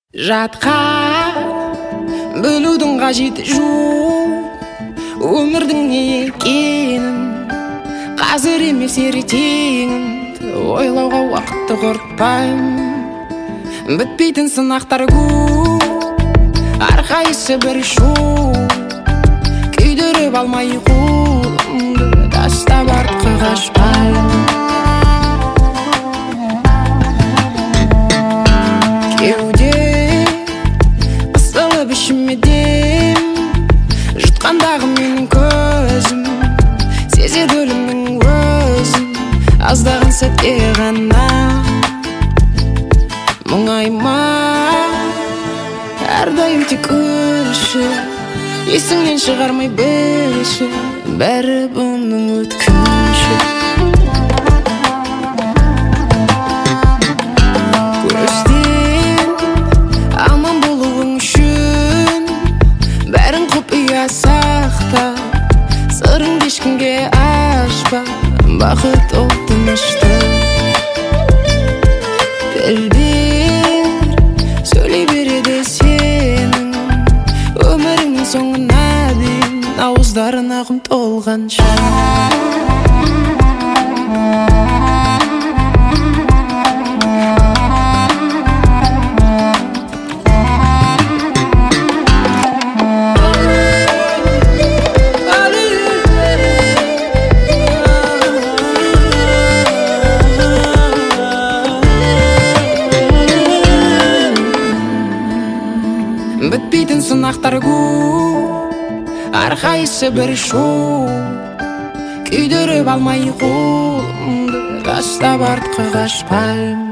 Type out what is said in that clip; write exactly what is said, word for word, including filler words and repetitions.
Жатқа бөлудің қажеті жоқ, өмірдің не екенін қазір емес ертеңін ойлауға уақытты құртпаймын. Бітпейтін сынақтар көп, әрқайсысы бір шоу, күйдіріп алмай қолымды тастап артқа қашпаймын. Ішіме дем жұтқандағы менің көзім, сезеді өлімнің өзін аздаған сәтте ғана. Мұңайма, әрдайым тек күлші, есіңнен шығармай білші, бәрі бұның өткінші. Сақта, сырыңды ешкімге ашпа, бақыт ол тынышты. Тіл бер, сөйлей береді сенің өміріңнің соңына дейін, ауыздарың ағым толғанша. Бітпейтін сынақтар көп, әрқайсысы бір шоу, күйдіріп алмай қолымды тастап артқа қашпаймын.